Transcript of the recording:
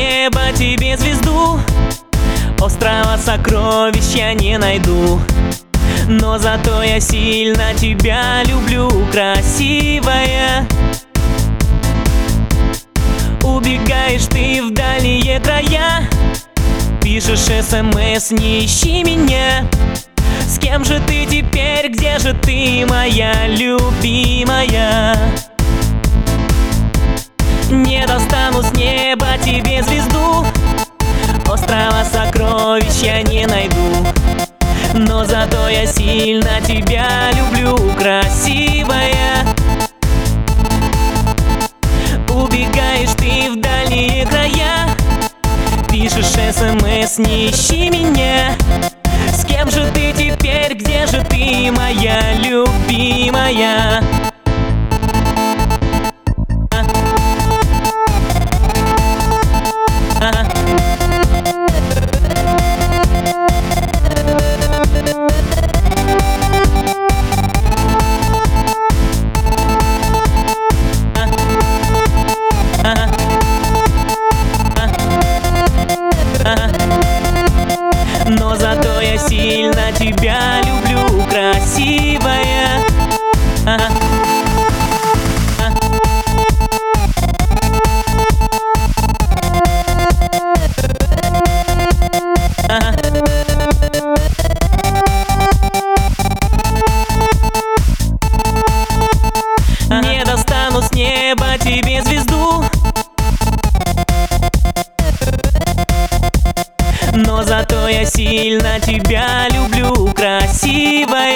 неба тебе звезду, острова сокровищ я не найду. Но зато я сильно тебя люблю, красивая. Убегаешь ты в дальние края, пишешь СМС, не ищи меня. С кем же ты теперь, где же ты, моя любимая? Не достану с неба тебе звезду, острова сокровищ я не найду. Но зато я сильно тебя люблю, красивая. Убегаешь ты в дальние края, пишешь СМС, не ищи меня. С кем же ты теперь, где же ты, моя любимая? Но зато я сильно тебя люблю, красивая. Не достану с неба тебе звезду, но зато я сильно тебя люблю, красивая.